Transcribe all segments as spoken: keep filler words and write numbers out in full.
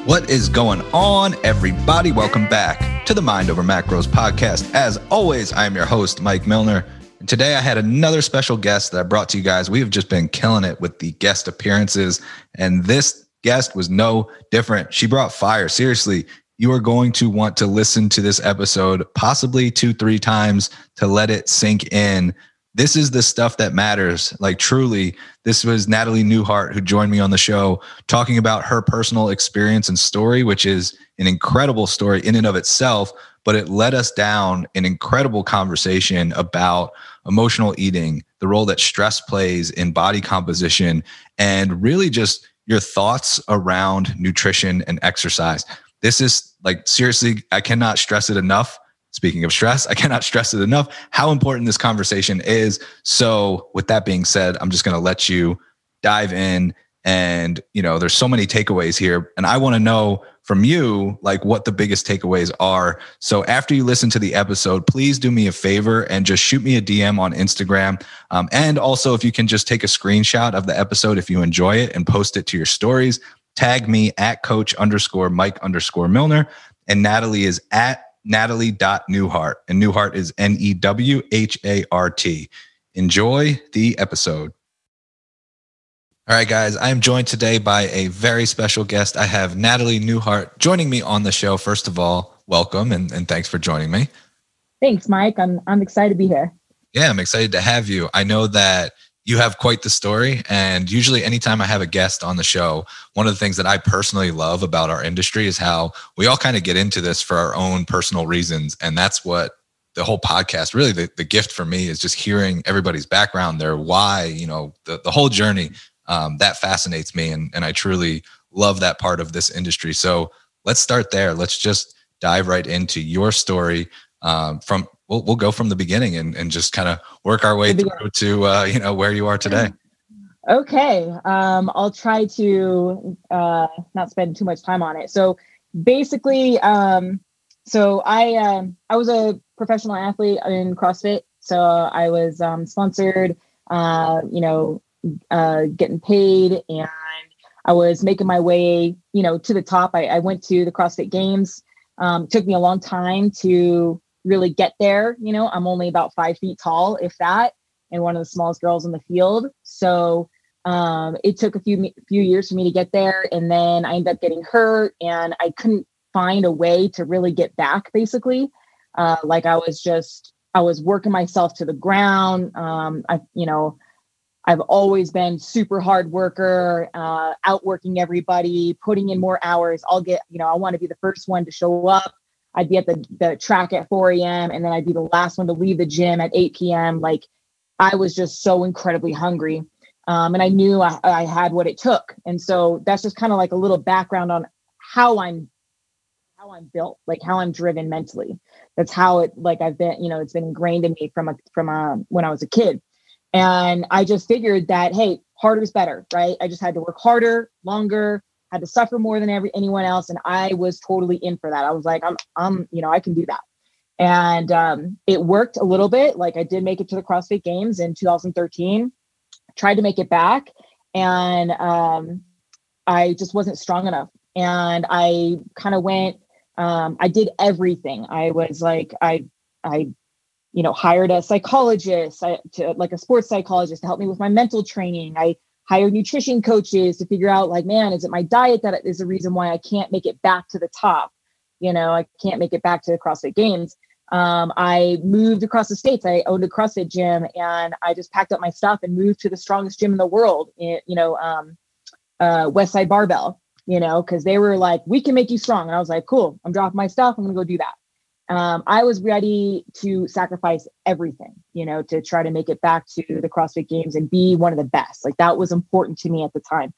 What is going on, everybody? Welcome back to the Mind Over Macros podcast. As always, I am your host, Mike Milner. And today I had another special guest that I brought to you guys. We have just been killing it with the guest appearances, and this guest was no different. She brought fire. Seriously, you are going to want to listen to this episode possibly two, three times to let it sink in. This is the stuff that matters. Like truly, this was Natalie Newhart who joined me on the show talking about her personal experience and story, which is an incredible story in and of itself, but it led us down an incredible conversation about emotional eating, the role that stress plays in body composition, and really just your thoughts around nutrition and exercise. This is like, seriously, I cannot stress it enough. Speaking of stress, I cannot stress it enough how important this conversation is. So with that being said, I'm just going to let you dive in. And, you know, there's so many takeaways here. And I want to know from you, like what the biggest takeaways are. So after you listen to the episode, please do me a favor and just shoot me a D M on Instagram. Um, and also, if you can just take a screenshot of the episode, if you enjoy it, and post it to your stories, tag me at coach underscore Mike underscore Milner. And Natalie is at Natalie.Newhart, and Newhart is N E W H A R T. Enjoy the episode. All right, guys, I am joined today by a very special guest. I have Natalie Newhart joining me on the show. First of all, welcome and, and thanks for joining me. Thanks, Mike. I'm I'm excited to be here. Yeah, I'm excited to have you. I know that you have quite the story, and usually anytime I have a guest on the show, one of the things that I personally love about our industry is how we all kind of get into this for our own personal reasons. And that's what the whole podcast, really the, the gift for me is just hearing everybody's background, their why, you know, the, the whole journey. Um, that fascinates me. And, and I truly love that part of this industry. So let's start there. Let's just dive right into your story um, from We'll we'll go from the beginning and, and just kind of work our way through to uh, you know where you are today. Okay, um, I'll try to uh, not spend too much time on it. So basically, um, so I um, I was a professional athlete in CrossFit. So I was um, sponsored, uh, you know, uh, getting paid, and I was making my way, you know, to the top. I, I went to the CrossFit Games. Um, it took me a long time to really get there. You know, I'm only about five feet tall, if that, and one of the smallest girls in the field. So um, it took a few few years for me to get there. And then I ended up getting hurt, and I couldn't find a way to really get back, basically. Uh, like I was just, I was working myself to the ground. Um, I, you know, I've always been super hard worker, uh, outworking everybody, putting in more hours. I'll get, you know, I want to be the first one to show up. I'd be at the, the track at four a.m. and then I'd be the last one to leave the gym at eight p.m. Like I was just so incredibly hungry. Um, and I knew I, I had what it took. And so that's just kind of like a little background on how I'm, how I'm built, like how I'm driven mentally. That's how it, like I've been, you know, it's been ingrained in me from a, from a, when I was a kid. And I just figured that, hey, harder is better, right? I just had to work harder, longer, had to suffer more than every anyone else. And I was totally in for that. I was like, I'm, I'm, you know, I can do that. And um, it worked a little bit. Like I did make it to the CrossFit Games in two thousand thirteen, tried to make it back. And um, I just wasn't strong enough. And I kind of went, um, I did everything. I was like, I, I, you know, hired a psychologist, I, to, like a sports psychologist to help me with my mental training. I hired nutrition coaches to figure out like, man, is it my diet that is the reason why I can't make it back to the top? You know, I can't make it back to the CrossFit Games. Um, I moved across the States. I owned a CrossFit gym, and I just packed up my stuff and moved to the strongest gym in the world, you know, um, uh, Westside Barbell, you know, because they were like, we can make you strong. And I was like, cool, I'm dropping my stuff. I'm going to go do that. Um, I was ready to sacrifice everything, you know, to try to make it back to the CrossFit Games and be one of the best. Like that was important to me at the time.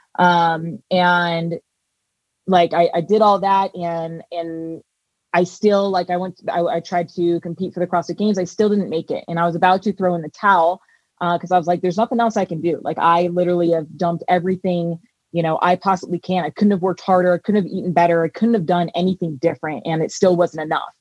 Um, and like, I, I did all that, and, and I still, like, I went, to, I, I tried to compete for the CrossFit Games. I still didn't make it. And I was about to throw in the towel uh, cause I was like, there's nothing else I can do. Like I literally have dumped everything, you know, I possibly can. I couldn't have worked harder. I couldn't have eaten better. I couldn't have done anything different. And it still wasn't enough.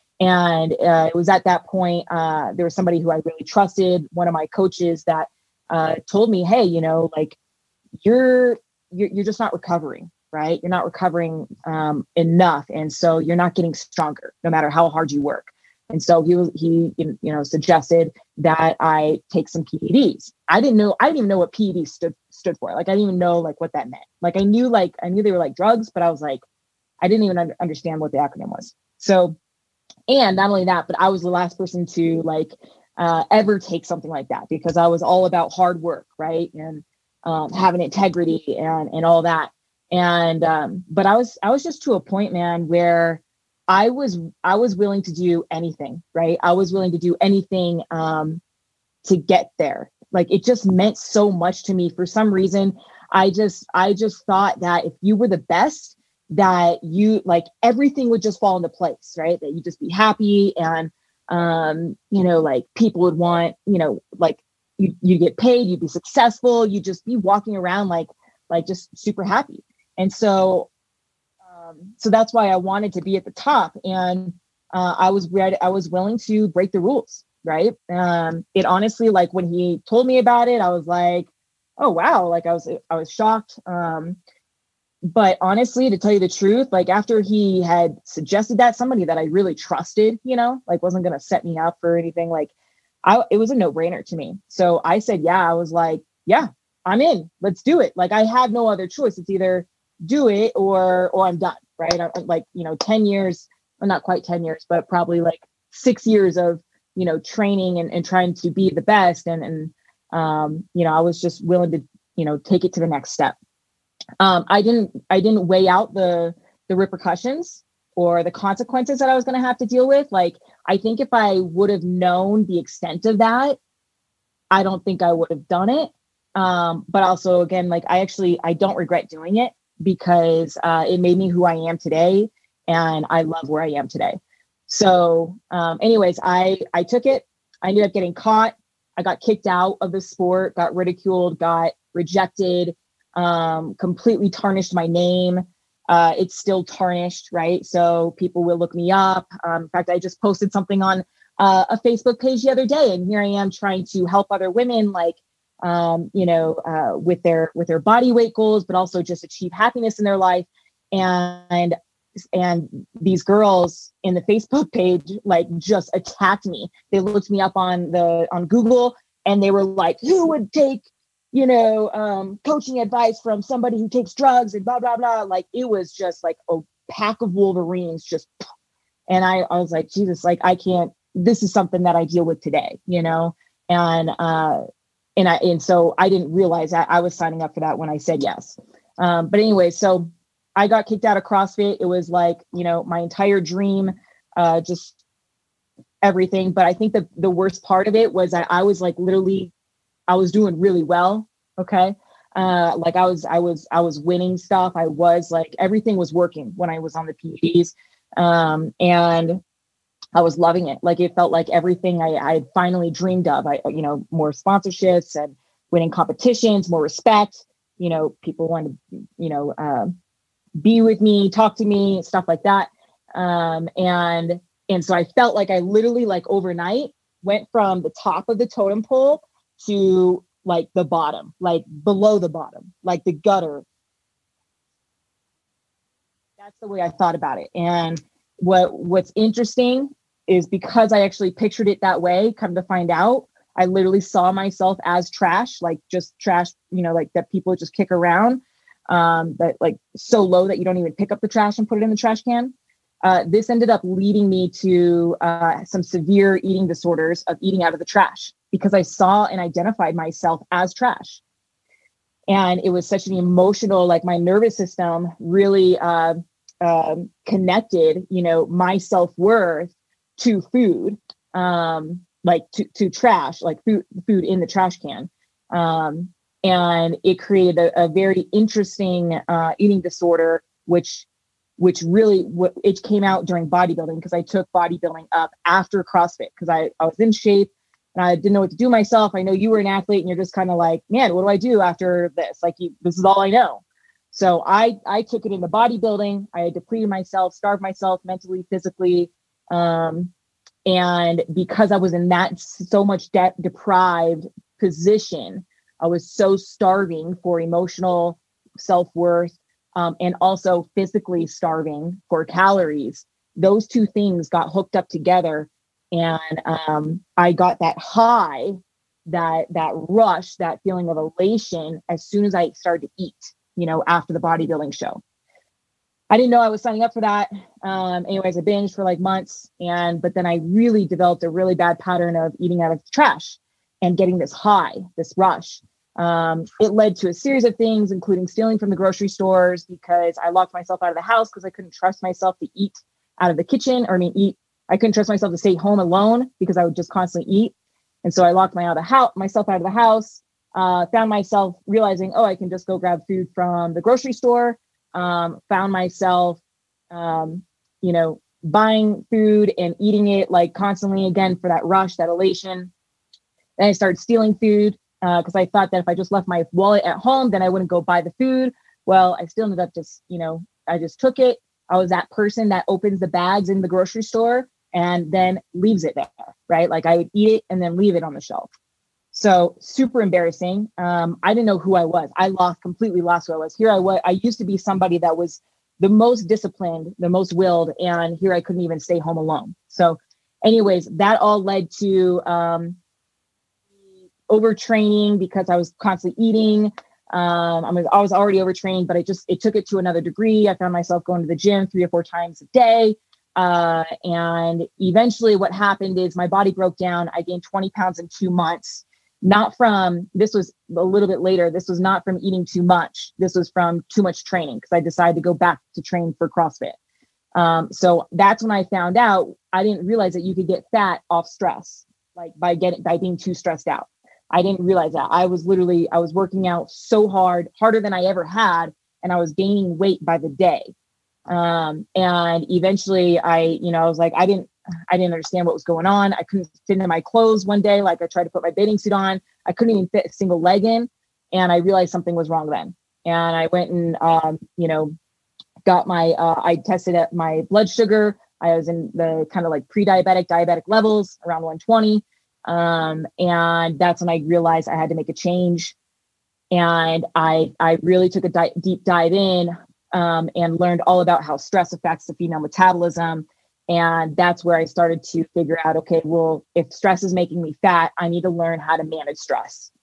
And uh, it was at that point, uh, there was somebody who I really trusted, one of my coaches, that uh, told me, hey, you know, like you're, you're, you're just not recovering. right? You're not recovering um, enough. And so you're not getting stronger no matter how hard you work. And so he he you know suggested that I take some P E Ds. I didn't know I didn't even know what P E Ds stood stood for. Like I didn't even know like what that meant. Like I knew like I knew they were like drugs, but I was like I didn't even un- understand what the acronym was. So, and not only that, but I was the last person to like uh, ever take something like that because I was all about hard work, right, and um, having integrity and and all that. And um, but I was I was just to a point, man, where I was I was willing to do anything, right? I was willing to do anything um, to get there. Like it just meant so much to me. For some reason, I just I just thought that if you were the best, that you like everything would just fall into place, right? That you'd just be happy and um, you know, like people would want, you know, like you you get paid, you'd be successful, you'd just be walking around like like just super happy. And so Um, so that's why I wanted to be at the top, and uh, I was ready. I was willing to break the rules, right? Um, it honestly, like when he told me about it, I was like, "Oh wow!" Like I was, I was shocked. Um, but honestly, to tell you the truth, like after he had suggested that, somebody that I really trusted, you know, like wasn't going to set me up for anything, like I, it was a no brainer to me. So I said, "Yeah." I was like, "Yeah, I'm in. Let's do it." Like I had no other choice. It's either do it or or I'm done, right? I, like you know, ten years, well, not quite ten years, but probably like six years of you know training and, and trying to be the best, and and um, you know, I was just willing to you know take it to the next step. Um, I didn't I didn't weigh out the the repercussions or the consequences that I was going to have to deal with. Like I think if I would have known the extent of that, I don't think I would have done it. Um, but also, again, like I actually I don't regret doing it because uh, it made me who I am today, and I love where I am today. So, um, anyways, I I took it. I ended up getting caught. I got kicked out of the sport, got ridiculed, got rejected, um, completely tarnished my name. Uh, it's still tarnished, right? So people will look me up. Um, in fact, I just posted something on uh, a Facebook page the other day, and here I am trying to help other women, like um, you know, uh, with their with their body weight goals, but also just achieve happiness in their life. And and these girls in the Facebook page like just attacked me. They looked me up on the on Google, and they were like, "Who would take, you know, um, coaching advice from somebody who takes drugs?" and blah blah blah. Like it was just like a pack of Wolverines, just. And I, I was like, Jesus, like I can't. This is something that I deal with today, you know, and. uh And I and so I didn't realize that I was signing up for that when I said yes. Um, but anyway, so I got kicked out of CrossFit. It was like, you know, my entire dream, uh, just everything. But I think the the worst part of it was that I was like literally, I was doing really well. Okay. Uh, like I was, I was, I was winning stuff. I was like, everything was working when I was on the P E Ds. Um, and I was loving it. Like it felt like everything I, I had finally dreamed of. I, you know, more sponsorships and winning competitions, more respect. You know, people wanted to, you know, uh, be with me, talk to me, stuff like that. Um, and and so I felt like I literally, like overnight, went from the top of the totem pole to like the bottom, like below the bottom, like the gutter. That's the way I thought about it. And what what's interesting is because I actually pictured it that way, come to find out, I literally saw myself as trash, like just trash, you know, like that people just kick around, um, that like so low that you don't even pick up the trash and put it in the trash can. Uh, this ended up leading me to uh, some severe eating disorders of eating out of the trash because I saw and identified myself as trash. And it was such an emotional, like my nervous system really uh, uh, connected, you know, my self-worth to food, um, like to, to trash, like food, food in the trash can. Um, and it created a, a very interesting uh, eating disorder, which, which really, w- it came out during bodybuilding because I took bodybuilding up after CrossFit because I, I was in shape and I didn't know what to do myself. I know you were an athlete and you're just kind of like, man, what do I do after this? Like, you, this is all I know. So I, I took it into bodybuilding. I depleted myself, starved myself mentally, physically. Um, and because I was in that so much de- deprived position, I was so starving for emotional self-worth, um, and also physically starving for calories. Those two things got hooked up together, and um, I got that high, that that rush, that feeling of elation as soon as I started to eat, you know, after the bodybuilding show. I didn't know I was signing up for that. Um, anyways, I binged for like months, and but then I really developed a really bad pattern of eating out of trash and getting this high, this rush. Um, it led to a series of things, including stealing from the grocery stores because I locked myself out of the house because I couldn't trust myself to eat out of the kitchen, or I mean, eat. I couldn't trust myself to stay home alone because I would just constantly eat. And so I locked my out of the house, myself out of the house, uh, found myself realizing, oh, I can just go grab food from the grocery store. Um, found myself, um, you know, buying food and eating it like constantly again for that rush, that elation. Then I started stealing food because uh, I thought that if I just left my wallet at home, then I wouldn't go buy the food. Well, I still ended up just, you know, I just took it. I was that person that opens the bags in the grocery store and then leaves it there, right? Like I would eat it and then leave it on the shelf. So super embarrassing. Um, I didn't know who I was. I lost, completely lost who I was. Here I was, I used to be somebody that was the most disciplined, the most willed, and here I couldn't even stay home alone. So anyways, that all led to um, overtraining because I was constantly eating. Um, I was, I was already overtrained, but I just, it took it to another degree. I found myself going to the gym three or four times a day. Uh, and eventually what happened is my body broke down. I gained twenty pounds in two months. Not from, this was a little bit later. This was not from eating too much. This was from too much training because I decided to go back to train for CrossFit. Um, so that's when I found out, I didn't realize that you could get fat off stress, like by getting, by being too stressed out. I didn't realize that. I was literally, I was working out so hard, harder than I ever had. And I was gaining weight by the day. Um, and eventually I, you know, I was like, I didn't, I didn't understand what was going on. I couldn't fit into my clothes one day. Like I tried to put my bathing suit on. I couldn't even fit a single leg in. And I realized something was wrong then. And I went and, um, you know, got my, uh, I tested at my blood sugar. I was in the kind of like pre-diabetic, diabetic levels around one twenty. Um, and that's when I realized I had to make a change. And I, I really took a di- deep dive in, um, and learned all about how stress affects the female metabolism. And that's where I started to figure out, okay, well, if stress is making me fat, I need to learn how to manage stress.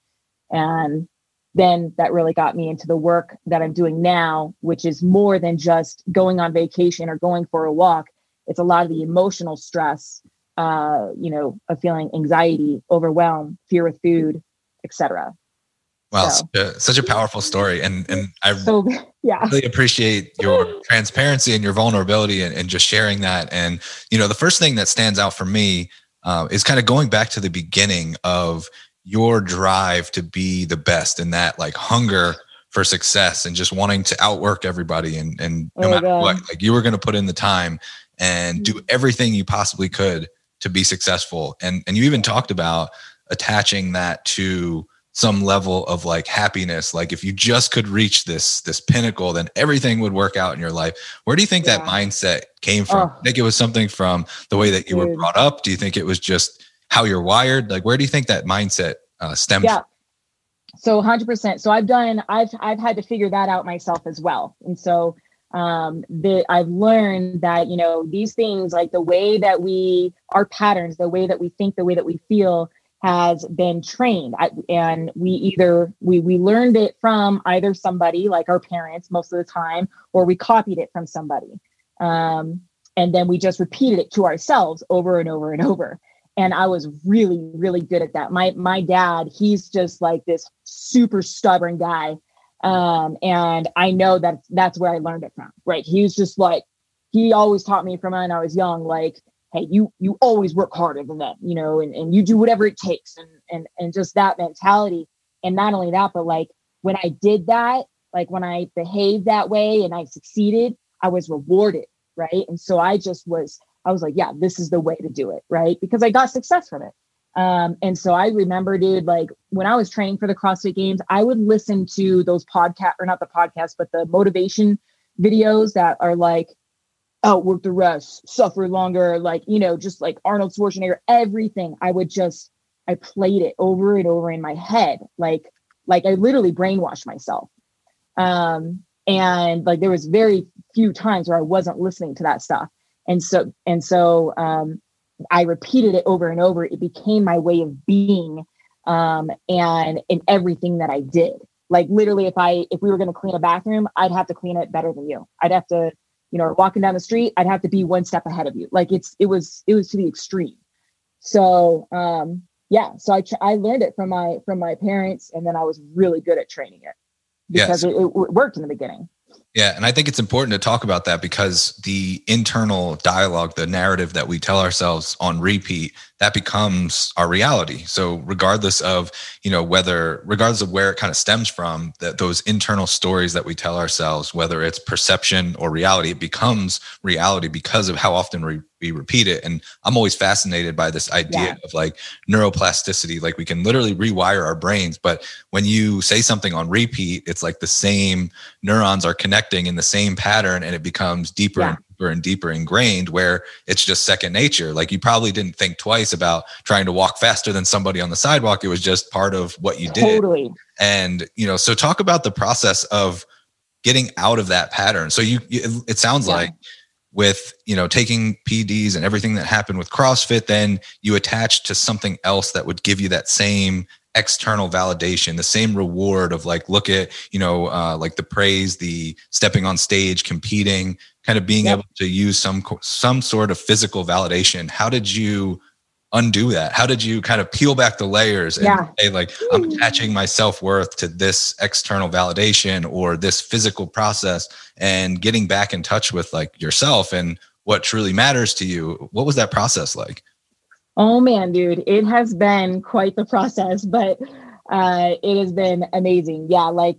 And then that really got me into the work that I'm doing now, which is more than just going on vacation or going for a walk. It's a lot of the emotional stress, uh, you know, of feeling anxiety, overwhelm, fear with food, et cetera. Wow, so. such, a, such a powerful story. And and I so, yeah. really appreciate your transparency and your vulnerability and, and just sharing that. And, you know, the first thing that stands out for me uh, is kind of going back to the beginning of your drive to be the best, and that like hunger for success and just wanting to outwork everybody. And, and no oh matter God. what, like you were going to put in the time and do everything you possibly could to be successful. And, and you even talked about attaching that to some level of like happiness. Like if you just could reach this, this pinnacle, then everything would work out in your life. Where do you think yeah. that mindset came from? Oh. I think it was something from the way that you Dude. were brought up. Do you think it was just how you're wired? Like, where do you think that mindset uh, stemmed yeah. from? So one hundred percent. So I've done, I've, I've had to figure that out myself as well. And so um, the, I've learned that, you know, these things, like the way that we, our patterns, the way that we think, the way that we feel, has been trained. I, and we either, we, we learned it from either somebody like our parents most of the time, or we copied it from somebody. Um, and then we just repeated it to ourselves over and over and over. And I was really, really good at that. My, my dad, he's just like this super stubborn guy. Um, and I know that that's where I learned it from, right? He was just like, he always taught me from when I was young, like, hey, you, you always work harder than them, you know, and, and you do whatever it takes, and, and, and just that mentality. And not only that, but like when I did that, like when I behaved that way and I succeeded, I was rewarded. Right. And so I just was, I was like, yeah, this is the way to do it. Right. Because I got success from it. Um, and so I remember, dude, like when I was training for the CrossFit Games, I would listen to those podcast or not the podcast, but the motivation videos that are like, outwork the rest, suffer longer, like, you know, just like Arnold Schwarzenegger, everything. I would just, I played it over and over in my head. Like, like I literally brainwashed myself. Um, And like, there was very few times where I wasn't listening to that stuff. And so, and so, um, I repeated it over and over. It became my way of being, um, and in everything that I did. Like literally, if I, if we were going to clean a bathroom, I'd have to clean it better than you. I'd have to, you know, walking down the street, I'd have to be one step ahead of you. Like it's, it was, it was to the extreme. So, um, yeah, so I, I learned it from my, from my parents, and then I was really good at training it because yes. it, it worked in the beginning. Yeah. And I think it's important to talk about that, because the internal dialogue, the narrative that we tell ourselves on repeat, that becomes our reality. So regardless of, you know, whether, regardless of where it kind of stems from, that those internal stories that we tell ourselves, whether it's perception or reality, it becomes reality because of how often we, we repeat it. And I'm always fascinated by this idea yeah. of like neuroplasticity. Like we can literally rewire our brains, but when you say something on repeat, it's like the same neurons are connecting in the same pattern, and it becomes deeper yeah. and deeper and deeper ingrained, where it's just second nature. Like you probably didn't think twice about trying to walk faster than somebody on the sidewalk. It was just part of what you did. Totally. And, you know, so talk about the process of getting out of that pattern. So you, you it sounds yeah. like with, you know, taking P Ds and everything that happened with CrossFit, then you attached to something else that would give you that same external validation, the same reward of like, look at, you know, uh, like the praise, the stepping on stage, competing, kind of being yep. able to use some, some sort of physical validation. How did you undo that? How did you kind of peel back the layers and yeah. say like, I'm attaching my self-worth to this external validation or this physical process, and getting back in touch with like yourself and what truly matters to you? What was that process like? Oh man, dude, it has been quite the process, but uh, it has been amazing. Yeah. Like,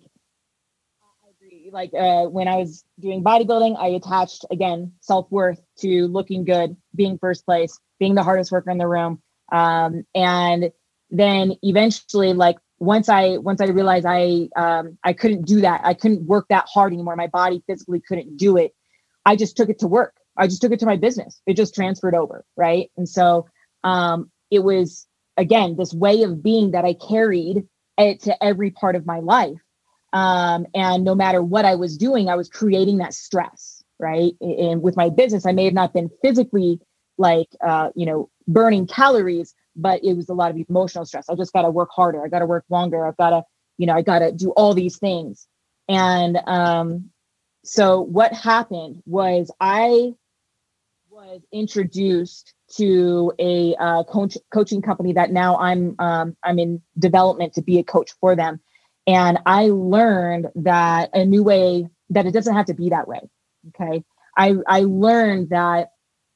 I agree. Like uh, when I was doing bodybuilding, I attached, again, self-worth to looking good, being first place, being the hardest worker in the room. Um, and then eventually, like once I, once I realized I, um, I couldn't do that, I couldn't work that hard anymore. My body physically couldn't do it. I just took it to work. I just took it to my business. It just transferred over. Right. And so, um, it was, again, this way of being that I carried it to every part of my life. Um, and no matter what I was doing, I was creating that stress. Right. And with my business, I may have not been physically like, uh, you know, burning calories, but it was a lot of emotional stress. I just got to work harder. I got to work longer. I've got to, you know, I got to do all these things. And, um, so what happened was I was introduced to a, uh, coach coaching company that now I'm, um, I'm in development to be a coach for them. And I learned that a new way, that it doesn't have to be that way. Okay. I, I learned that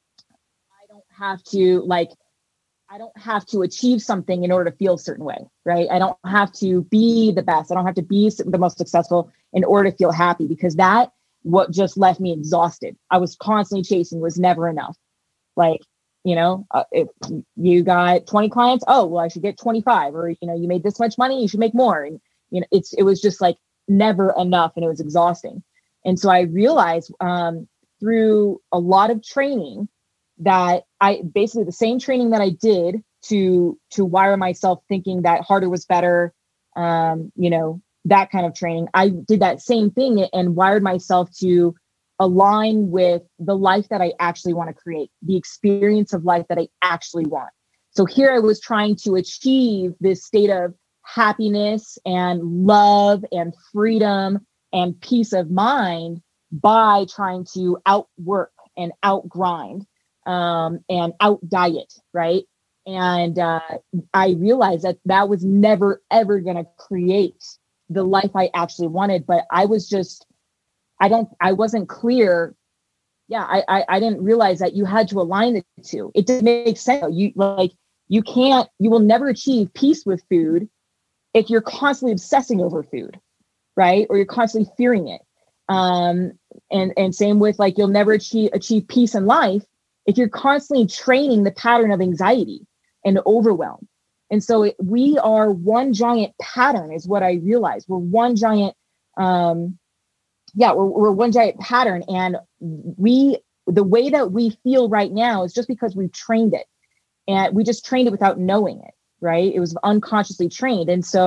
have to like, I don't have to achieve something in order to feel a certain way, right? I don't have to be the best. I don't have to be the most successful in order to feel happy, because that what just left me exhausted. I was constantly chasing, was never enough. Like, you know, uh, if you got twenty clients, oh, well, I should get twenty-five, or, you know, you made this much money, you should make more. And, you know, it's, it was just like never enough, and it was exhausting. And so I realized um, through a lot of training that I basically the same training that I did to to wire myself thinking that harder was better, um, you know, that kind of training. I did that same thing and wired myself to align with the life that I actually want to create, the experience of life that I actually want. So here I was trying to achieve this state of happiness and love and freedom and peace of mind by trying to outwork and outgrind. Um, and out diet, right? And uh, I realized that that was never, ever going to create the life I actually wanted. But I was just, I don't, I wasn't clear. Yeah, I, I, I didn't realize that you had to align the two. It didn't make sense. You like, you can't, you will never achieve peace with food if you're constantly obsessing over food, right? Or you're constantly fearing it. Um, and, and same with like, you'll never achieve, achieve peace in life if you're constantly training the pattern of anxiety and overwhelm. And so it, we are one giant pattern is what I realized. We're one giant, um, yeah, we're, we're one giant pattern. And we, the way that we feel right now is just because we've trained it, and we just trained it without knowing it, right? It was unconsciously trained. And so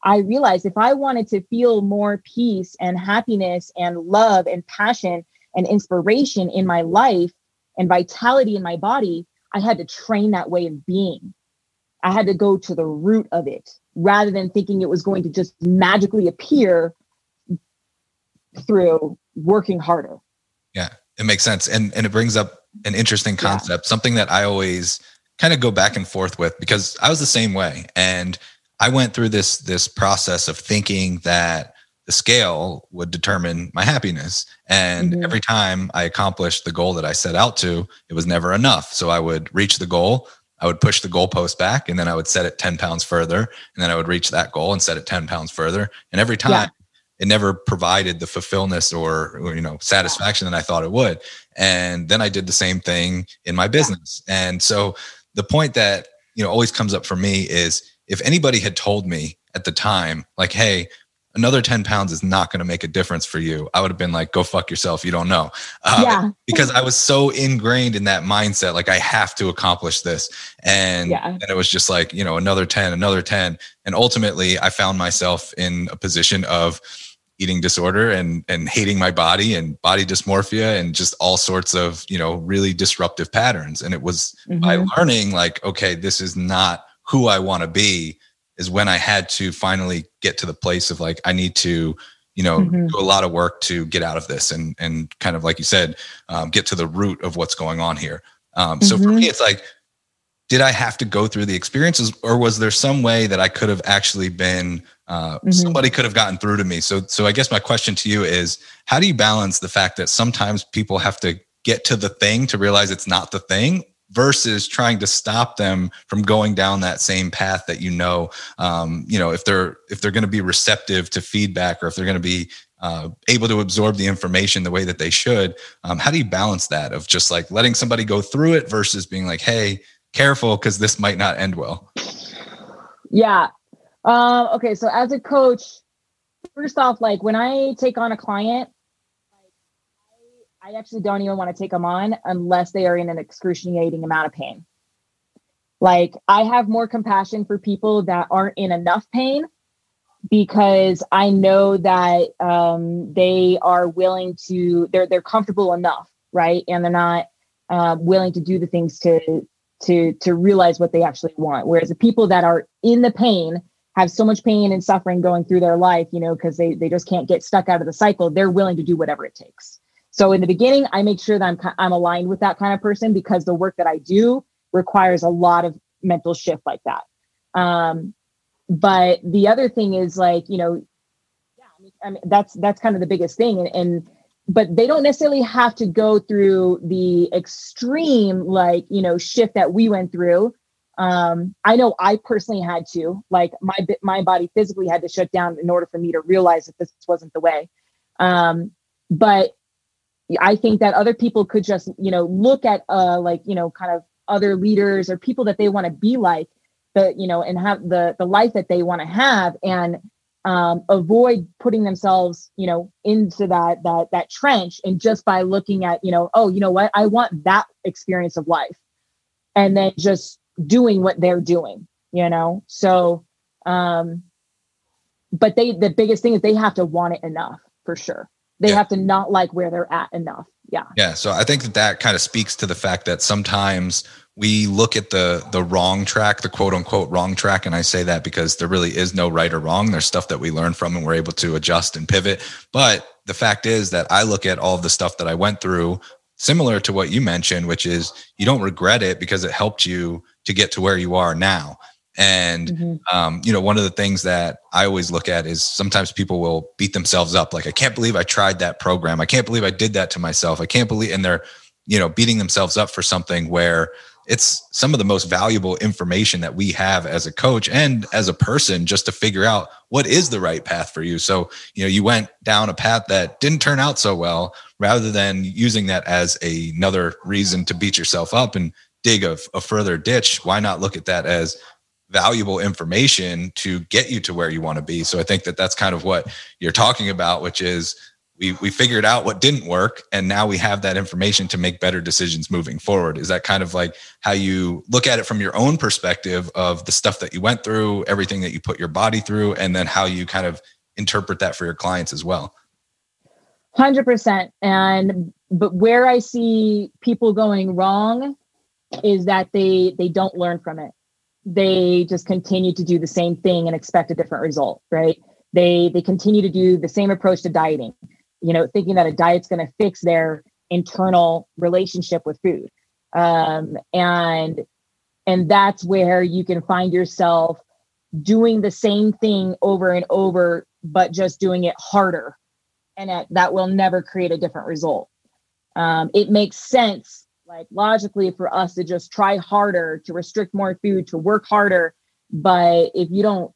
I realized if I wanted to feel more peace and happiness and love and passion and inspiration in my life and vitality in my body, I had to train that way of being. I had to go to the root of it rather than thinking it was going to just magically appear through working harder. Yeah, it makes sense. And, and it brings up an interesting concept, yeah. something that I always kind of go back and forth with, because I was the same way. And I went through this, this process of thinking that the scale would determine my happiness. And mm-hmm. every time I accomplished the goal that I set out to, it was never enough. So I would reach the goal, I would push the goalpost back, and then I would set it ten pounds further. And then I would reach that goal and set it ten pounds further. And every time yeah. it never provided the fulfillment or, or, you know, satisfaction that I thought it would. And then I did the same thing in my business. Yeah. And so the point that, you know, always comes up for me is, if anybody had told me at the time, like, hey, another ten pounds is not going to make a difference for you, I would have been like, go fuck yourself. You don't know. Um, yeah. Because I was so ingrained in that mindset, like I have to accomplish this. And yeah. then it was just like, you know, another ten, another ten. And ultimately I found myself in a position of eating disorder and, and hating my body and body dysmorphia and just all sorts of, you know, really disruptive patterns. And it was mm-hmm. by learning like, okay, this is not who I want to be, is when I had to finally get to the place of like, I need to, you know, mm-hmm. do a lot of work to get out of this and, and kind of, like you said, um, get to the root of what's going on here. Um, mm-hmm. So for me, it's like, did I have to go through the experiences, or was there some way that I could have actually been, uh, mm-hmm. somebody could have gotten through to me? So, so I guess my question to you is, how do you balance the fact that sometimes people have to get to the thing to realize it's not the thing, versus trying to stop them from going down that same path that, you know, um, you know, if they're, if they're going to be receptive to feedback, or if they're going to be uh, able to absorb the information the way that they should, um, how do you balance that of just like letting somebody go through it versus being like, hey, careful, because this might not end well? Yeah. Um, okay. So as a coach, first off, like when I take on a client, I actually don't even want to take them on unless they are in an excruciating amount of pain. Like I have more compassion for people that aren't in enough pain, because I know that um, they are willing to, they're, they're comfortable enough, right? And they're not uh, willing to do the things to, to, to realize what they actually want. Whereas the people that are in the pain have so much pain and suffering going through their life, you know, because they, they just can't get stuck out of the cycle. They're willing to do whatever it takes. So in the beginning, I make sure that I'm I'm aligned with that kind of person, because the work that I do requires a lot of mental shift like that. Um, but the other thing is like, you know, yeah, I mean, I mean that's that's kind of the biggest thing. And, and but they don't necessarily have to go through the extreme, like, you know, shift that we went through. Um, I know I personally had to, like my my body physically had to shut down in order for me to realize that this wasn't the way. Um, but I think that other people could just, you know, look at uh, like, you know, kind of other leaders or people that they want to be like, the, you know, and have the the life that they want to have, and um, avoid putting themselves, you know, into that that that trench. And just by looking at, you know, oh, you know what, I want that experience of life, and then just doing what they're doing, you know. So, um, but they the biggest thing is they have to want it enough, for sure. They yeah. have to not like where they're at enough. Yeah. Yeah. So I think that that kind of speaks to the fact that sometimes we look at the the wrong track, the quote unquote wrong track. And I say that because there really is no right or wrong. There's stuff that we learn from and we're able to adjust and pivot. But the fact is that I look at all of the stuff that I went through, similar to what you mentioned, which is you don't regret it because it helped you to get to where you are now. And, mm-hmm. um, you know, one of the things that I always look at is sometimes people will beat themselves up. Like, I can't believe I tried that program. I can't believe I did that to myself. I can't believe, and they're, you know, beating themselves up for something where it's some of the most valuable information that we have as a coach and as a person, just to figure out what is the right path for you. So, you know, you went down a path that didn't turn out so well, rather than using that as a, another reason to beat yourself up and dig a, a further ditch. Why not look at that as valuable information to get you to where you want to be? So I think that that's kind of what you're talking about, which is we we figured out what didn't work, and now we have that information to make better decisions moving forward. Is that kind of like how you look at it from your own perspective of the stuff that you went through, everything that you put your body through, and then how you kind of interpret that for your clients as well? one hundred percent. And but where I see people going wrong is that they they don't learn from it. They just continue to do the same thing and expect a different result, right? They they continue to do the same approach to dieting, you know, thinking that a diet's going to fix their internal relationship with food. Um, and and that's where you can find yourself doing the same thing over and over, but just doing it harder. And that, that will never create a different result. Um, it makes sense, like logically, for us to just try harder, to restrict more food, to work harder. But if you don't,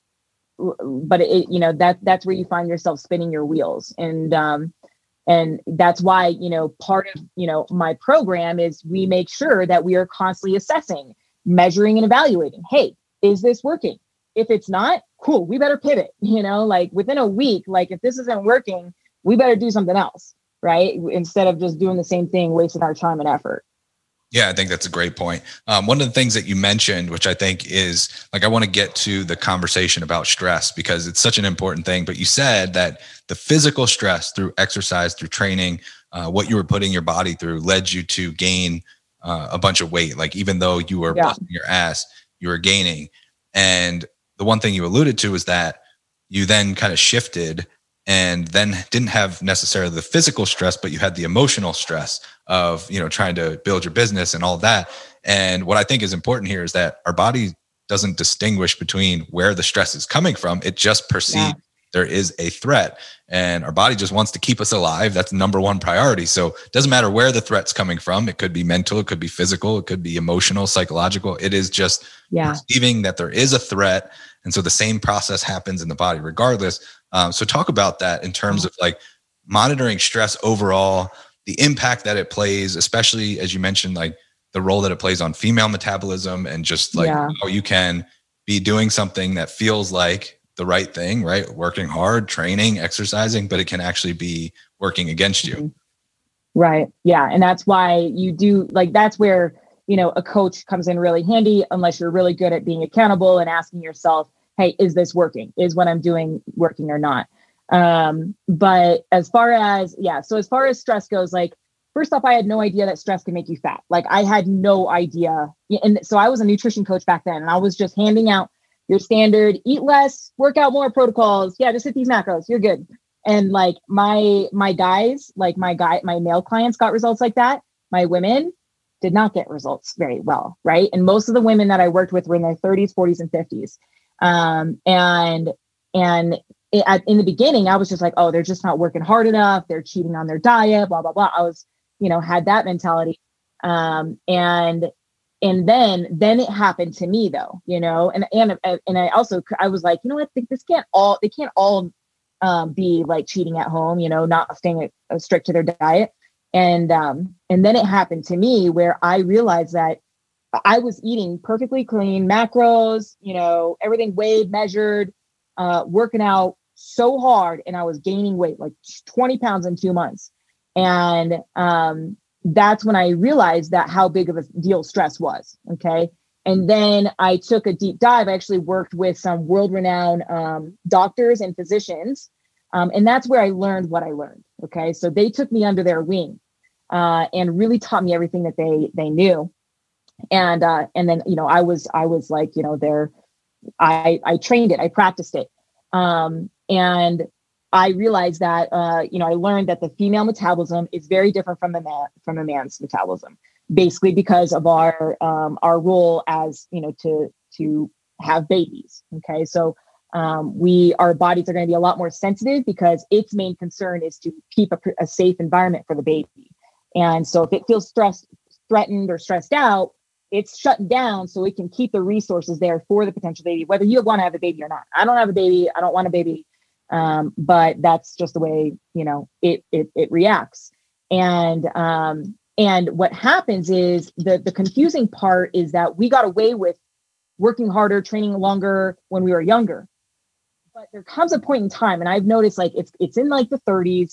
but it, you know, that that's where you find yourself spinning your wheels. And, um, and that's why, you know, part of, you know, my program is we make sure that we are constantly assessing, measuring and evaluating. Hey, is this working? If it's not, cool, we better pivot, you know, like within a week, like if this isn't working, we better do something else, right? Instead of just doing the same thing, wasting our time and effort. Yeah, I think that's a great point. Um, one of the things that you mentioned, which I think is like, I want to get to the conversation about stress because it's such an important thing. But you said that the physical stress through exercise, through training, uh, what you were putting your body through led you to gain uh, a bunch of weight. Like even though you were Yeah. busting your ass, you were gaining. And the one thing you alluded to is that you then kind of shifted and then didn't have necessarily the physical stress, but you had the emotional stress of, you know, trying to build your business and all that. And what I think is important here is that our body doesn't distinguish between where the stress is coming from. It just perceives yeah. there is a threat, and our body just wants to keep us alive. That's number one priority. So it doesn't matter where the threat's coming from. It could be mental, it could be physical, it could be emotional, psychological. It is just yeah. perceiving that there is a threat. And so the same process happens in the body regardless. Um, so talk about that in terms of like monitoring stress overall, the impact that it plays, especially as you mentioned, like the role that it plays on female metabolism and just like yeah. how you can be doing something that feels like the right thing, right? Working hard, training, exercising, but it can actually be working against you. Right. Yeah. And that's why you do like, that's where, you know, a coach comes in really handy unless you're really good at being accountable and asking yourself, hey, is this working? Is what I'm doing working or not? Um, but as far as, yeah, so as far as stress goes, like, first off, I had no idea that stress can make you fat. Like I had no idea. And so I was a nutrition coach back then, and I was just handing out your standard, eat less, work out more protocols. Yeah, just hit these macros, you're good. And like my, my guys, like my guy, my male clients got results like that. My women did not get results very well. Right. And most of the women that I worked with were in their thirties, forties, and fifties. Um, and, and it, at, in the beginning, I was just like, oh, they're just not working hard enough. They're cheating on their diet, blah, blah, blah. I was, you know, had that mentality. Um, and, and then, then it happened to me though, you know, and, and, and I also, I was like, you know what, this can't all, they can't all, um, be like cheating at home, you know, not staying uh, strict to their diet. And, um, and then it happened to me where I realized that I was eating perfectly clean macros, you know, everything weighed, measured, uh, working out so hard. And I was gaining weight, like twenty pounds in two months. And, um, that's when I realized that how big of a deal stress was. Okay. And then I took a deep dive. I actually worked with some world-renowned, um, doctors and physicians. Um, and that's where I learned what I learned. Okay. So they took me under their wing, uh, and really taught me everything that they, they knew. And, uh, and then, you know, I was, I was like, you know, there, I, I trained it, I practiced it. Um, and I realized that, uh, you know, I learned that the female metabolism is very different from the man, from a man's metabolism, basically because of our, um, our role as, you know, to, to have babies. Okay. So, um, we, our bodies are going to be a lot more sensitive because its main concern is to keep a, a safe environment for the baby. And so if it feels stressed, threatened or stressed out, it's shutting down so it can keep the resources there for the potential baby, whether you want to have a baby or not. I don't have a baby. I don't want a baby. Um, but that's just the way, you know, it, it, it reacts. And, um, and what happens is the, the confusing part is that we got away with working harder, training longer when we were younger, but there comes a point in time. And I've noticed like, it's, it's in like the thirties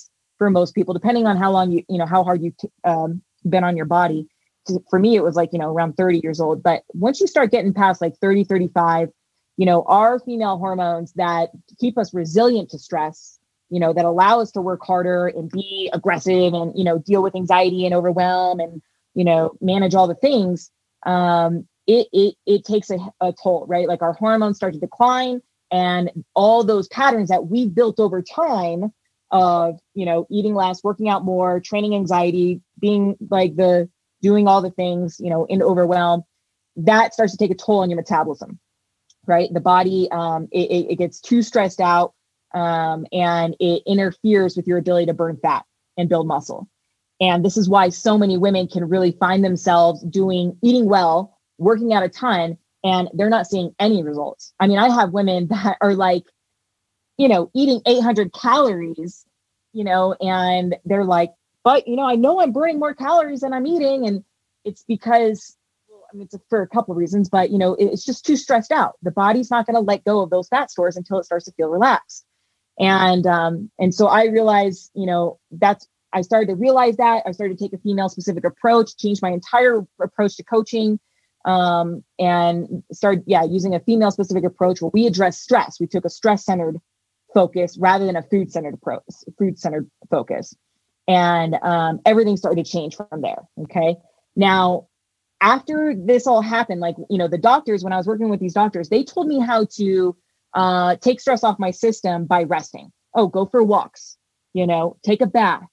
for most people, depending on how long you, you know, how hard you've um, been on your body. For me, it was like, you know, around thirty years old. But once you start getting past like thirty, thirty-five, you know, our female hormones that keep us resilient to stress, you know, that allow us to work harder and be aggressive and, you know, deal with anxiety and overwhelm and, you know, manage all the things. Um, it, it, it takes a, a toll, right? Like our hormones start to decline, and all those patterns that we've built over time of, you know, eating less, working out more, training anxiety, being like the, doing all the things, you know, in overwhelm, that starts to take a toll on your metabolism, right? The body, um, it, it gets too stressed out, um, and it interferes with your ability to burn fat and build muscle. And this is why so many women can really find themselves doing, eating well, working out a ton, and they're not seeing any results. I mean, I have women that are like, you know, eating eight hundred calories, you know, and they're like, but, you know, I know I'm burning more calories than I'm eating. And it's because, well, I mean, it's for a couple of reasons, but, you know, it's just too stressed out. The body's not going to let go of those fat stores until it starts to feel relaxed. And, um, and so I realized, you know, that's, I started to realize that. I started to take a female specific approach, change my entire approach to coaching, um, and started, yeah, using a female specific approach where we address stress. We took a stress centered focus rather than a food centered approach, food centered focus. And um, everything started to change from there. Okay. Now, after this all happened, like, you know, the doctors, when I was working with these doctors, they told me how to uh, take stress off my system by resting. Oh, go for walks, you know, take a bath,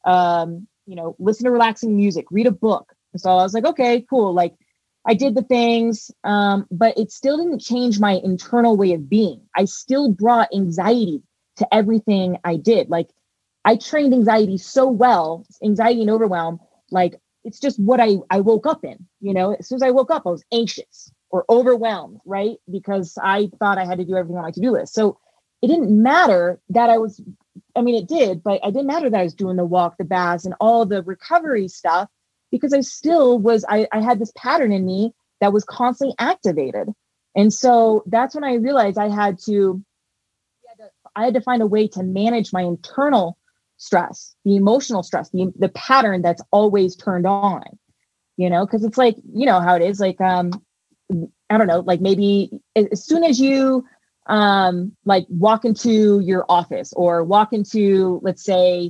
um, you know, listen to relaxing music, read a book. And so I was like, okay, cool. Like I did the things, um, but it still didn't change my internal way of being. I still brought anxiety to everything I did. Like, I trained anxiety so well, anxiety and overwhelm, like it's just what I, I woke up in, you know, as soon as I woke up, I was anxious or overwhelmed, right? Because I thought I had to do everything on my to-do list. So it didn't matter that I was, I mean, it did, but it didn't matter that I was doing the walk, the baths and all the recovery stuff, because I still was, I, I had this pattern in me that was constantly activated. And so that's when I realized I had to, I had to find a way to manage my internal stress, the emotional stress, the, the pattern that's always turned on, you know, because it's like, you know how it is, like, um, I don't know, like maybe as soon as you um, like walk into your office or walk into, let's say,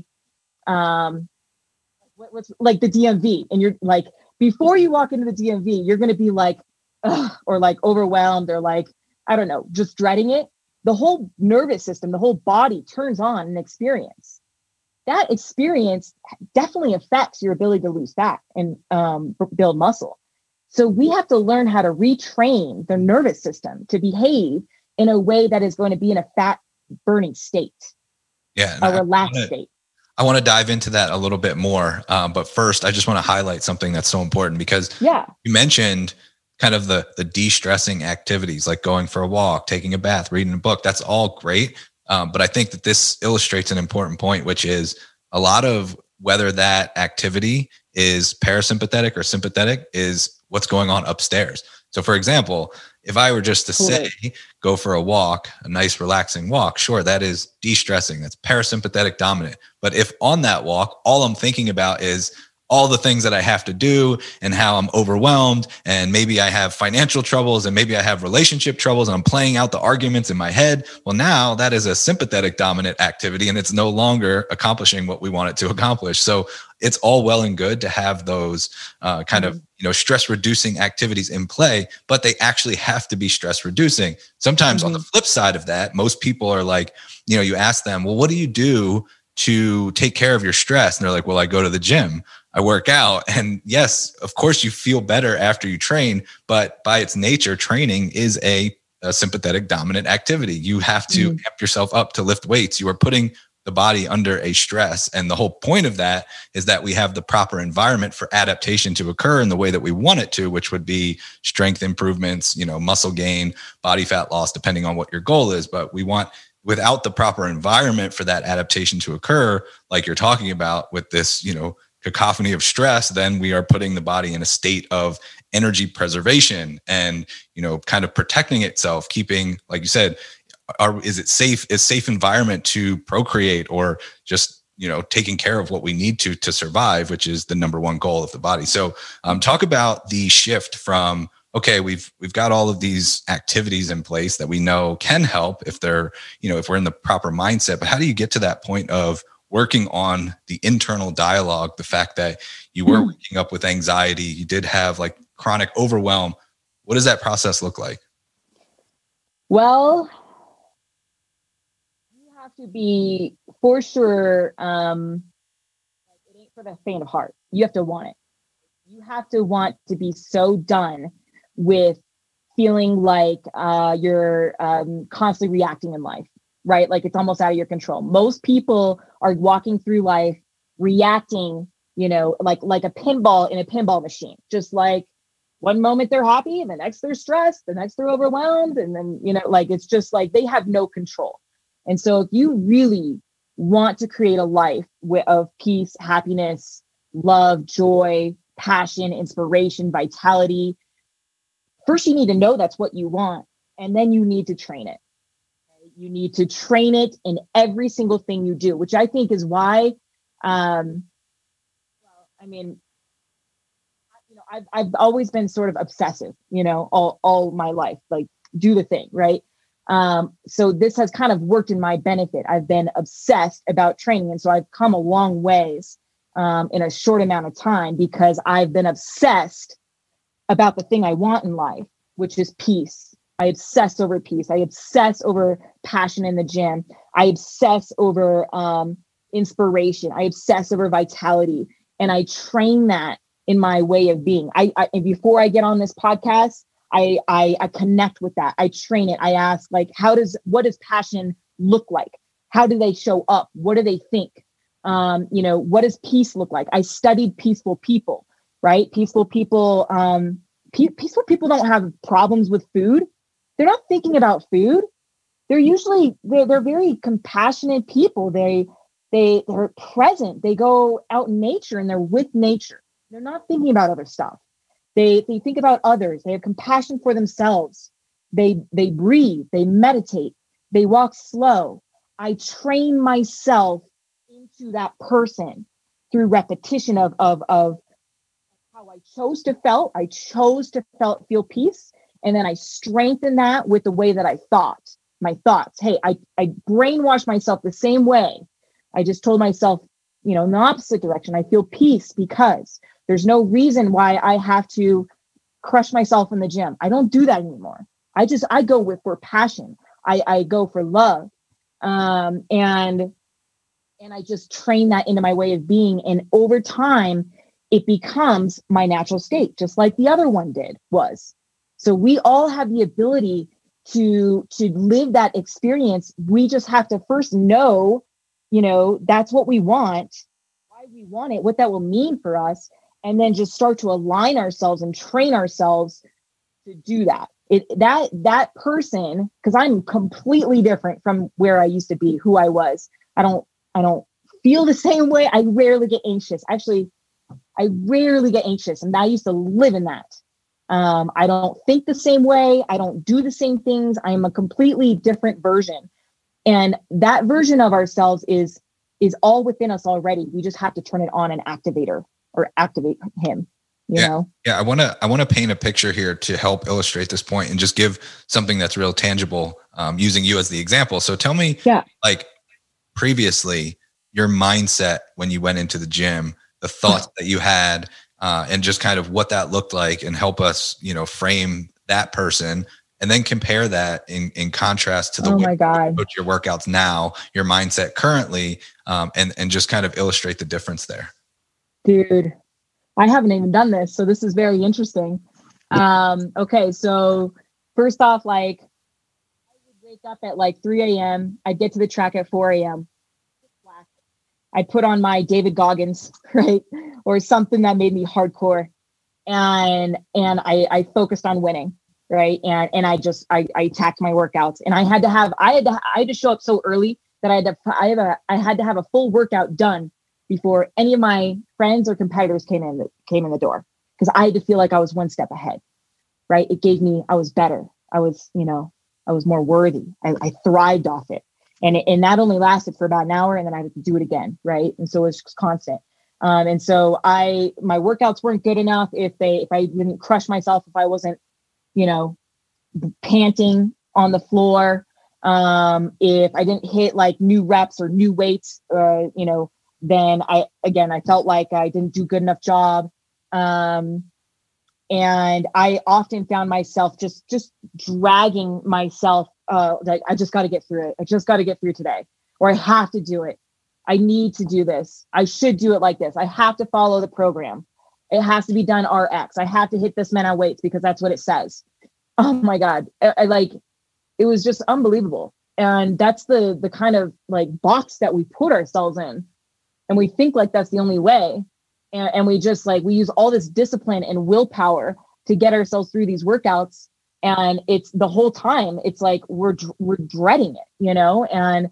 um, what, what's like the D M V, and you're like, before you walk into the D M V, you're going to be like, ugh, or like overwhelmed or like, I don't know, just dreading it. The whole nervous system, the whole body turns on an experience. That experience definitely affects your ability to lose fat and um, build muscle. So we have to learn how to retrain the nervous system to behave in a way that is going to be in a fat burning state, yeah, a relaxed wanna, state. I want to dive into that a little bit more. Um, but first, I just want to highlight something that's so important because yeah. you mentioned kind of the, the de-stressing activities, like going for a walk, taking a bath, reading a book. That's all great. Um, but I think that this illustrates an important point, which is a lot of whether that activity is parasympathetic or sympathetic is what's going on upstairs. So for example, if I were just to say, go for a walk, a nice relaxing walk, sure, that is de-stressing. That's parasympathetic dominant. But if on that walk, all I'm thinking about is all the things that I have to do and how I'm overwhelmed and maybe I have financial troubles and maybe I have relationship troubles and I'm playing out the arguments in my head. Well, now that is a sympathetic dominant activity and it's no longer accomplishing what we want it to accomplish. So it's all well and good to have those uh, kind of, you know, stress reducing activities in play, but they actually have to be stress reducing. Sometimes mm-hmm. on the flip side of that, most people are like, you know, you ask them, well, what do you do to take care of your stress? And they're like, well, I go to the gym. I work out. And yes, of course you feel better after you train, but by its nature, training is a, a sympathetic dominant activity. You have to mm-hmm. amp yourself up to lift weights. You are putting the body under a stress. And the whole point of that is that we have the proper environment for adaptation to occur in the way that we want it to, which would be strength improvements, you know, muscle gain, body fat loss, depending on what your goal is. But we want, without the proper environment for that adaptation to occur, like you're talking about with this, you know, cacophony of stress, then we are putting the body in a state of energy preservation and, you know, kind of protecting itself, keeping, like you said, are, is it safe, is safe environment to procreate or just you know, taking care of what we need to to survive, which is the number one goal of the body. So um, talk about the shift from, okay, we've we've got all of these activities in place that we know can help if they're, you know, if we're in the proper mindset. But how do you get to that point of working on the internal dialogue, the fact that you were Mm-hmm. waking up with anxiety, you did have like chronic overwhelm? What does that process look like? Well, you have to be for sure. Um, it ain't for the faint of heart. You have to want it. You have to want to be so done with feeling like uh, you're um, constantly reacting in life, right? Like it's almost out of your control. Most people are walking through life reacting, you know, like like a pinball in a pinball machine. Just like one moment they're happy and the next they're stressed, the next they're overwhelmed. And then, you know, like it's just like they have no control. And so if you really want to create a life with, of peace, happiness, love, joy, passion, inspiration, vitality, first you need to know that's what you want. And then you need to train it. You need to train it in every single thing you do, which I think is why, um, well, I mean, you know, I've, I've always been sort of obsessive, you know, all, all my life, like do the thing, right? Um, so this has kind of worked in my benefit. I've been obsessed about training. And so I've come a long ways um, in a short amount of time because I've been obsessed about the thing I want in life, which is peace. I obsess over peace. I obsess over passion in the gym. I obsess over um, inspiration. I obsess over vitality. And I train that in my way of being. I, I and before I get on this podcast, I, I I connect with that. I train it. I ask, like, how does what does passion look like? How do they show up? What do they think? Um, you know, what does peace look like? I studied peaceful people, right? Peaceful people, um, pe- peaceful people don't have problems with food. They're not thinking about food. They're usually they're they're very compassionate people. They they they're present. They go out in nature and they're with nature. They're not thinking about other stuff. They they think about others. They have compassion for themselves. They they breathe. They meditate. They walk slow. I train myself into that person through repetition of of of how I chose to felt. I chose to felt feel peace, and then I strengthen that with the way that I thought. My thoughts. Hey, I I brainwashed myself the same way. I just told myself, you know, in the opposite direction. I feel peace because there's no reason why I have to crush myself in the gym. I don't do that anymore. I just, I go with for passion. I, I go for love. Um, and, and I just train that into my way of being. And over time, it becomes my natural state, just like the other one did was. So we all have the ability to, to live that experience. We just have to first know, you know, that's what we want, why we want it, what that will mean for us. And then just start to align ourselves and train ourselves to do that. It that that person, because I'm completely different from where I used to be, who I was. I don't I don't feel the same way. I rarely get anxious. Actually, I rarely get anxious, and I used to live in that. Um, I don't think the same way. I don't do the same things. I'm a completely different version, and that version of ourselves is is all within us already. We just have to turn it on and activate her. Or activate him, you yeah. know? Yeah. I want to, I want to paint a picture here to help illustrate this point and just give something that's real tangible, um, using you as the example. So tell me, yeah. like previously your mindset when you went into the gym, the thoughts that you had, uh, and just kind of what that looked like, and help us, you know, frame that person and then compare that in, in contrast to the oh way my God. you approach your workouts now, your mindset currently, um, and, and just kind of illustrate the difference there. Dude, I haven't even done this. So this is very interesting. Um, okay. So first off, like I would wake up at like three a.m. I'd get to the track at four a.m. I'd put on my David Goggins, right? Or something that made me hardcore. And, and I, I focused on winning. Right. And, and I just, I, I attacked my workouts, and I had to have, I had to, I had to show up so early that I had to, I have a, I had to have a full workout done before any of my friends or competitors came in, the, came in the door, because I had to feel like I was one step ahead, right? It gave me, I was better. I was, you know, I was more worthy. I, I thrived off it. And, it, and that only lasted for about an hour, and then I had to do it again. Right. And so it was constant. Um, and so I, my workouts weren't good enough if they, if I didn't crush myself, if I wasn't, you know, panting on the floor, um, if I didn't hit like new reps or new weights, uh, you know, then I, again, I felt like I didn't do a good enough job. Um, and I often found myself just, just dragging myself, uh, like, I just got to get through it. I just got to get through today, or I have to do it. I need to do this. I should do it like this. I have to follow the program. It has to be done R X. I have to hit this amount of weights because that's what it says. Oh my God. I, I like, it was just unbelievable. And that's the, the kind of like box that we put ourselves in. And we think like that's the only way. And, and we just like, we use all this discipline and willpower to get ourselves through these workouts. And it's the whole time, it's like, we're, we're dreading it, you know? And,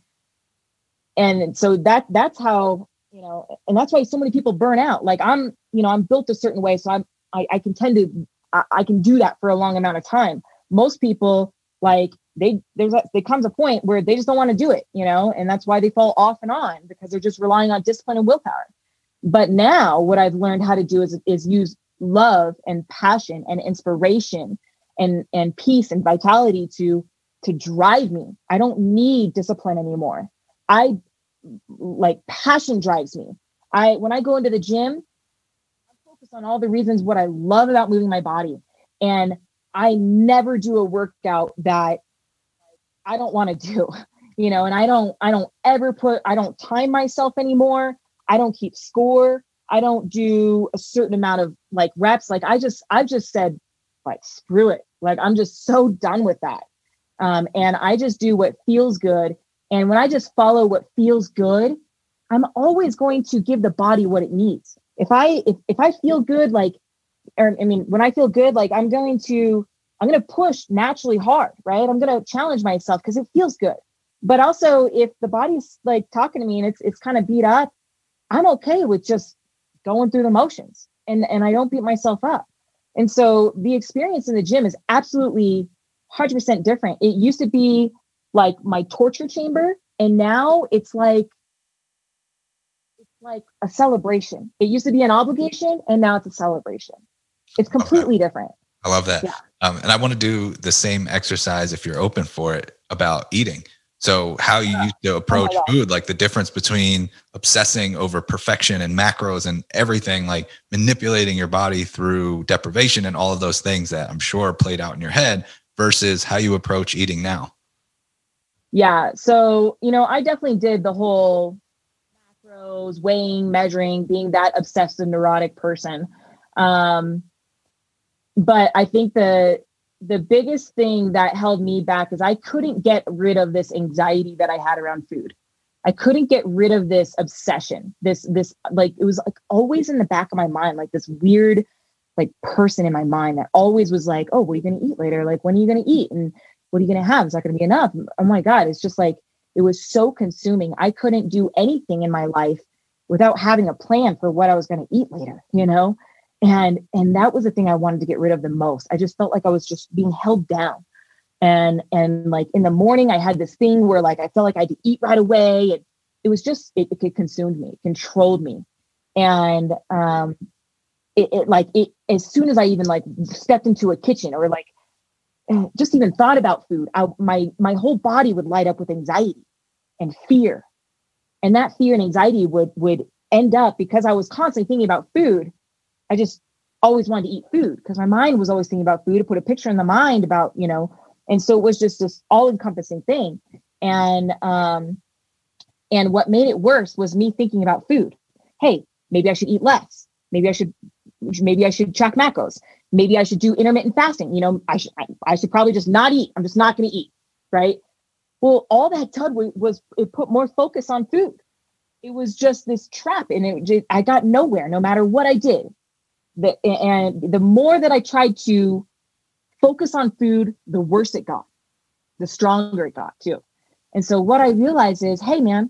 and so that, that's how, you know, and that's why so many people burn out. Like I'm, you know, I'm built a certain way. So I'm, I, I can tend to, I, I can do that for a long amount of time. Most people, like they, there's a, there comes a point where they just don't want to do it, you know, and that's why they fall off and on, because they're just relying on discipline and willpower. But now what I've learned how to do is, is use love and passion and inspiration and, and peace and vitality to, to drive me. I don't need discipline anymore. I like passion drives me. I, when I go into the gym, I focus on all the reasons what I love about moving my body. And I never do a workout that I don't want to do, you know, and I don't, I don't ever put, I don't time myself anymore. I don't keep score. I don't do a certain amount of like reps. Like I just, I've just said like, screw it. Like, I'm just so done with that. Um, and I just do what feels good. And when I just follow what feels good, I'm always going to give the body what it needs. If I, if, if I feel good, like, or, I mean, when I feel good, like I'm going to, I'm going to push naturally hard, right? I'm going to challenge myself because it feels good. But also if the body's like talking to me and it's, it's kind of beat up, I'm okay with just going through the motions and, and I don't beat myself up. And so the experience in the gym is absolutely one hundred percent different. It used to be like my torture chamber. And now it's like, it's like a celebration. It used to be an obligation and now it's a celebration. It's completely okay. different. I love that. Yeah. Um, and I want to do the same exercise if you're open for it about eating. So how you used to approach oh food, like the difference between obsessing over perfection and macros and everything, like manipulating your body through deprivation and all of those things that I'm sure played out in your head versus how you approach eating now. Yeah. So, you know, I definitely did the whole macros, weighing, measuring, being that obsessive, neurotic person. Um, but I think the, the biggest thing that held me back is I couldn't get rid of this anxiety that I had around food. I couldn't get rid of this obsession, this, this, like, it was like always in the back of my mind, like this weird, like person in my mind that always was like, oh, what are you going to eat later? Like, when are you going to eat? And what are you going to have? Is that going to be enough? Oh my God. It's just like, it was so consuming. I couldn't do anything in my life without having a plan for what I was going to eat later, you know? And, and that was the thing I wanted to get rid of the most. I just felt like I was just being held down. And, and like in the morning, I had this thing where like, I felt like I had to eat right away. And it was just, it, it consumed me, it controlled me. And, um, it, it like, it, as soon as I even like stepped into a kitchen or like, just even thought about food, I, my, my whole body would light up with anxiety and fear. And that fear and anxiety would, would end up, because I was constantly thinking about food, I just always wanted to eat food because my mind was always thinking about food, to put a picture in the mind about, you know, and so it was just this all encompassing thing. And, um, and what made it worse was me thinking about food. Hey, maybe I should eat less. Maybe I should, maybe I should track macros. Maybe I should do intermittent fasting. You know, I should, I, I should probably just not eat. I'm just not going to eat. Right. Well, all that did was it put more focus on food. It was just this trap, and it just, I got nowhere, no matter what I did. The, and the more that I tried to focus on food, the worse it got, the stronger it got too. And so what I realized is, hey man,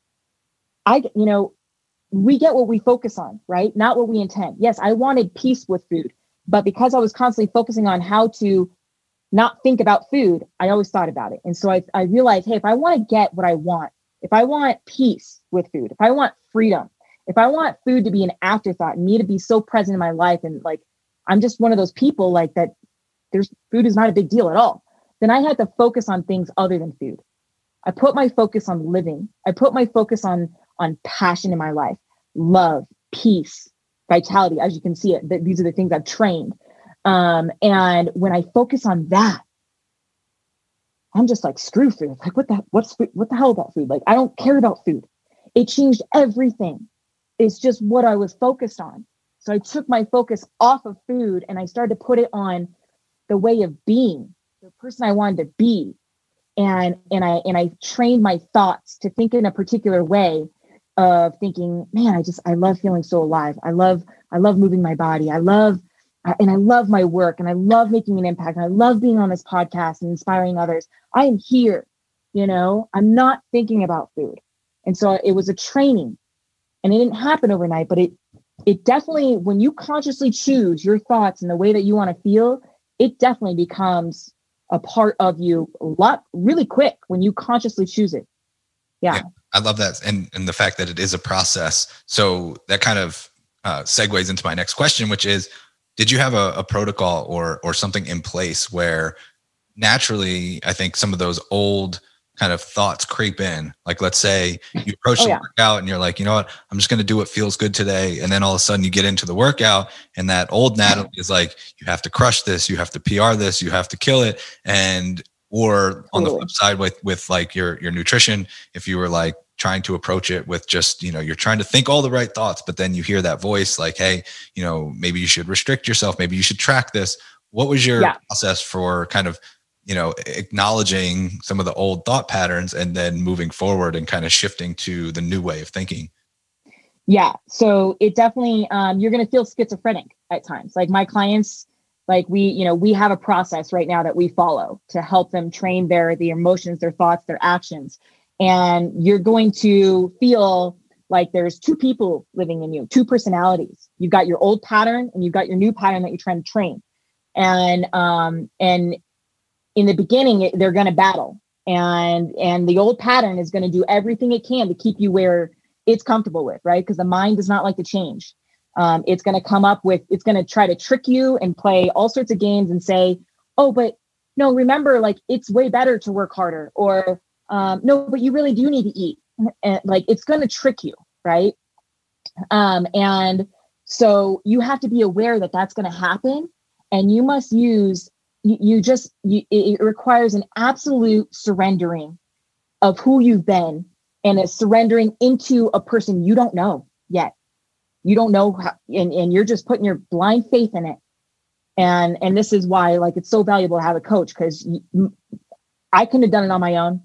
I, you know, we get what we focus on, right? Not what we intend. Yes, I wanted peace with food, but because I was constantly focusing on how to not think about food, I always thought about it. And so I, I realized, hey, if I want to get what I want, if I want peace with food, if I want freedom, if I want food to be an afterthought and me to be so present in my life, and like, I'm just one of those people like that, there's food is not a big deal at all, then I had to focus on things other than food. I put my focus on living. I put my focus on, on passion in my life, love, peace, vitality. As you can see it, th- these are the things I've trained. Um, and when I focus on that, I'm just like, screw food. Like, what the, what's food? What the hell about food? Like, I don't care about food. It changed everything. It's just what I was focused on. So I took my focus off of food and I started to put it on the way of being, the person I wanted to be. And, and I, and I trained my thoughts to think in a particular way of thinking, man, I just, I love feeling so alive. I love, I love moving my body. I love, and I love my work and I love making an impact. And I love being on this podcast and inspiring others. I am here, you know, I'm not thinking about food. And so it was a training, and it didn't happen overnight, but it, it definitely, when you consciously choose your thoughts and the way that you want to feel, it definitely becomes a part of you a lot really quick when you consciously choose it. Yeah. yeah I love that. And, and the fact that it is a process. So that kind of uh, segues into my next question, which is, did you have a, a protocol or, or something in place where naturally, I think some of those old kind of thoughts creep in? Like, let's say you approach oh, the yeah. workout and you're like, you know what, I'm just going to do what feels good today. And then all of a sudden you get into the workout and that old Natalie is like, you have to crush this, you have to P R this, you have to kill it. And, or on the flip side with, with like your, your nutrition, if you were like trying to approach it with just, you know, you're trying to think all the right thoughts, but then you hear that voice like, hey, you know, maybe you should restrict yourself. Maybe you should track this. What was your yeah. process for kind of, you know, acknowledging some of the old thought patterns and then moving forward and kind of shifting to the new way of thinking? Yeah. So it definitely, um, you're going to feel schizophrenic at times. Like my clients, like we, you know, we have a process right now that we follow to help them train their, the emotions, their thoughts, their actions. And you're going to feel like there's two people living in you, two personalities. You've got your old pattern and you've got your new pattern that you're trying to train. And, um, and in the beginning, they're going to battle, and, and the old pattern is going to do everything it can to keep you where it's comfortable with, right? Because the mind does not like to change. Um, it's going to come up with, it's going to try to trick you and play all sorts of games and say, oh, but no, remember, like, it's way better to work harder, or um, no, but you really do need to eat. And like, it's going to trick you, right? Um, and so you have to be aware that that's going to happen, and you must use, you, you just, you, it requires an absolute surrendering of who you've been, and a surrendering into a person you don't know yet. You don't know how, and, and you're just putting your blind faith in it. And, and this is why, like, it's so valuable to have a coach, because I couldn't have done it on my own.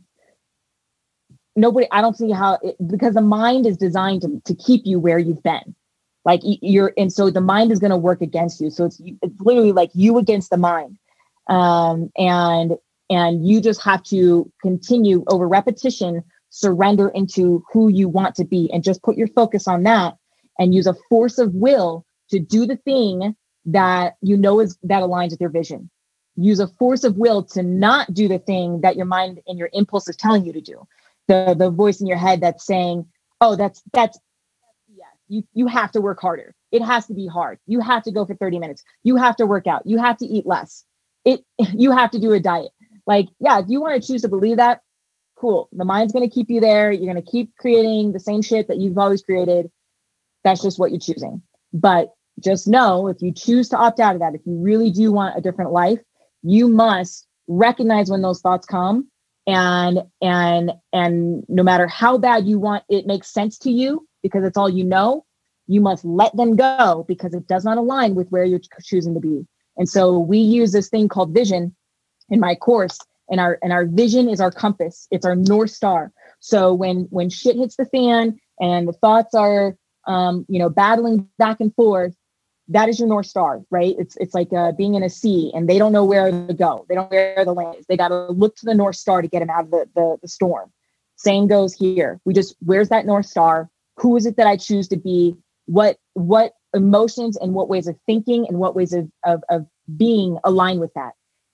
Nobody, I don't see how, it, because the mind is designed to, to keep you where you've been. Like you're, and so the mind is going to work against you. So it's, it's literally like you against the mind. Um, and, and you just have to continue over repetition, surrender into who you want to be, and just put your focus on that, and use a force of will to do the thing that you know is that aligns with your vision. Use a force of will to not do the thing that your mind and your impulse is telling you to do. The the voice in your head that's saying, oh, that's, that's, yeah, you, you have to work harder. It has to be hard. You have to go for thirty minutes. You have to work out. You have to eat less. It, you have to do a diet. Like, yeah, if you want to choose to believe that, cool. The mind's going to keep you there. You're going to keep creating the same shit that you've always created. That's just what you're choosing. But just know, if you choose to opt out of that, if you really do want a different life, you must recognize when those thoughts come, and, and, and no matter how bad you want, it makes sense to you because it's all you know, you must let them go because it does not align with where you're choosing to be. And so we use this thing called vision in my course, and our, and our vision is our compass. It's our North Star. So when, when shit hits the fan and the thoughts are, um, you know, battling back and forth, that is your North Star, right? It's, it's like uh, being in a sea and they don't know where to go. They don't know where the land is. They got to look to the North Star to get them out of the, the, the storm. Same goes here. We just, where's that North Star? Who is it that I choose to be? What, what emotions and what ways of thinking and what ways of, of, of being align with that?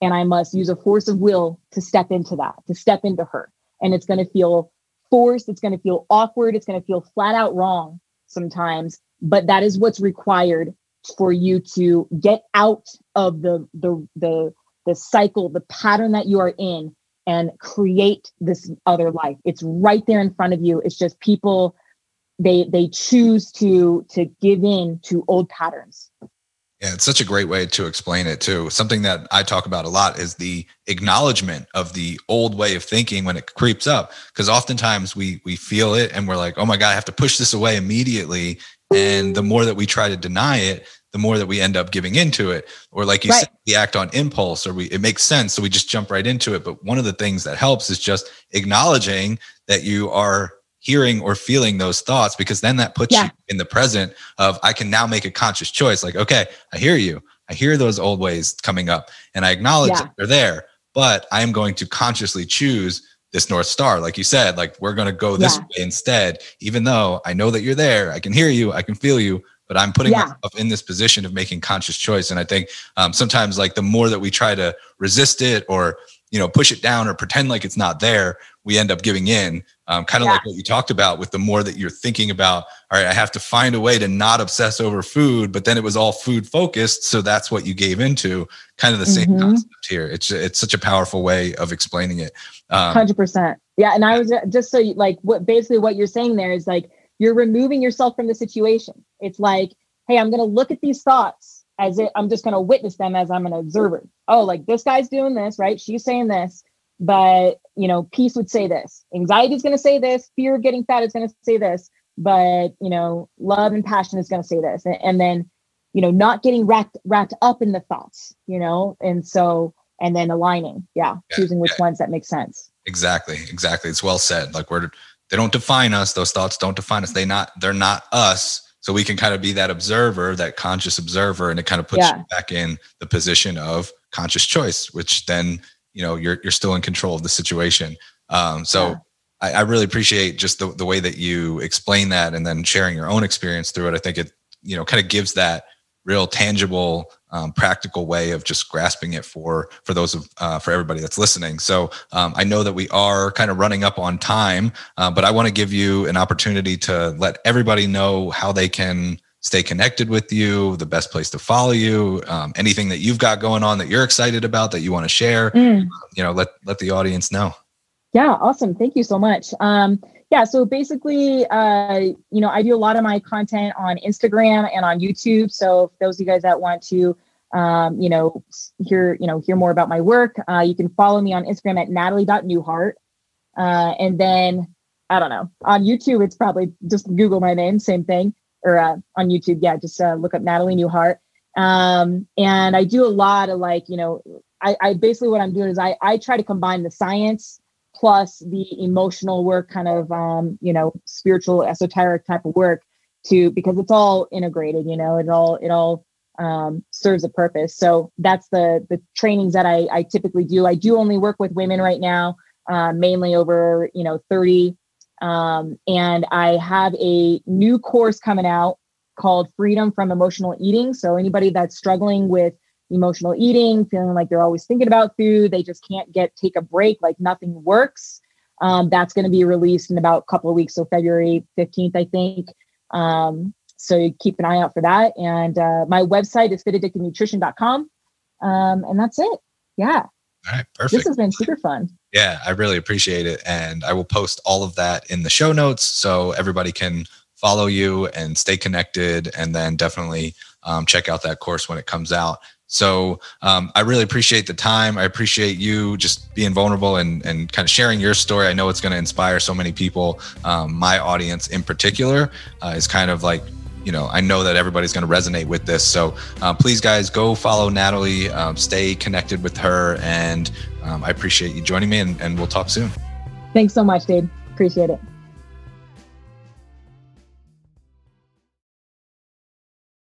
and I must use a force of will to step into that, to step into her. And it's going to feel forced. It's going to feel awkward. It's going to feel flat out wrong sometimes, but that is what's required for you to get out of the, the, the, the cycle, the pattern that you are in, and create this other life. It's right there in front of you. It's just people, they, they choose to, to give in to old patterns. Yeah, it's such a great way to explain it too. Something that I talk about a lot is the acknowledgement of the old way of thinking when it creeps up. Because oftentimes we we feel it and we're like, oh my God, I have to push this away immediately. And the more that we try to deny it, the more that we end up giving into it. Or like you right. said, we act on impulse, or we it makes sense, so we just jump right into it. But one of the things that helps is just acknowledging that you are hearing or feeling those thoughts, because then that puts yeah. you in the present of, I can now make a conscious choice. Like, okay, I hear you. I hear those old ways coming up and I acknowledge yeah. that they're there, but I am going to consciously choose this North Star. Like you said, like we're going to go this yeah. way instead, even though I know that you're there, I can hear you, I can feel you, but I'm putting yeah. myself in this position of making conscious choice. And I think um, sometimes like the more that we try to resist it or, you know, push it down or pretend like it's not there, we end up giving in. Um, kind of yeah. like what you talked about with the more that you're thinking about, all right, I have to find a way to not obsess over food, but then it was all food focused. So that's what you gave into. Kind of the same mm-hmm. concept here. It's it's such a powerful way of explaining it. Um, one hundred percent. Yeah. And I was just so you, like what basically what you're saying there is like, you're removing yourself from the situation. It's like, hey, I'm going to look at these thoughts as it, I'm just going to witness them as I'm an observer. Oh, like this guy's doing this, right? She's saying this. But, you know, peace would say this. Anxiety is going to say this. Fear of getting fat is going to say this. But, you know, love and passion is going to say this. And, and then, you know, not getting wrapped wrapped up in the thoughts, you know, and so, and then aligning. Yeah. yeah choosing which yeah. ones that make sense. Exactly. Exactly. It's well said. Like we're, they don't define us. Those thoughts don't define us. They not, they're not us. So we can kind of be that observer, that conscious observer, and it kind of puts yeah. you back in the position of conscious choice, which then, you know, you're, you're still in control of the situation. Um, so yeah. I, I really appreciate just the, the way that you explain that and then sharing your own experience through it. I think it, you know, kind of gives that real tangible, um, practical way of just grasping it for, for those of, uh, for everybody that's listening. So, um, I know that we are kind of running up on time, uh, but I want to give you an opportunity to let everybody know how they can stay connected with you, the best place to follow you, um, anything that you've got going on that you're excited about that you want to share, mm. you know, let, let the audience know. Yeah. Awesome. Thank you so much. Um, yeah. So basically, uh, you know, I do a lot of my content on Instagram and on YouTube. So if those of you guys that want to, um, you know, hear, you know, hear more about my work, uh, you can follow me on Instagram at natalie dot newhart. Uh, and then I don't know, on YouTube, it's probably just Google my name, same thing. Or uh, on YouTube, yeah, just uh, look up Natalie Newhart. Um, and I do a lot of like, you know, I, I basically what I'm doing is I, I try to combine the science plus the emotional work, kind of, um, you know, spiritual, esoteric type of work to, because it's all integrated, you know, it all, it all um, serves a purpose. So that's the the trainings that I, I typically do. I do only work with women right now, uh, mainly over, you know, thirty. Um, and I have a new course coming out called Freedom from Emotional Eating. So anybody that's struggling with emotional eating, feeling like they're always thinking about food, they just can't get, take a break, like nothing works. Um, that's going to be released in about a couple of weeks. So February fifteenth, I think. Um, so you keep an eye out for that. And, uh, my website is fit addicted nutrition dot com. Um, and that's it. Yeah. All right. Perfect. This has been super fun. Yeah, I really appreciate it. And I will post all of that in the show notes so everybody can follow you and stay connected, and then definitely um, check out that course when it comes out. So um, I really appreciate the time. I appreciate you just being vulnerable and, and kind of sharing your story. I know it's going to inspire so many people. Um, my audience in particular uh, is kind of like, you know, I know that everybody's going to resonate with this. So uh, please, guys, go follow Natalie, um, stay connected with her. And um, I appreciate you joining me, and, and we'll talk soon. Thanks so much, Dave. Appreciate it.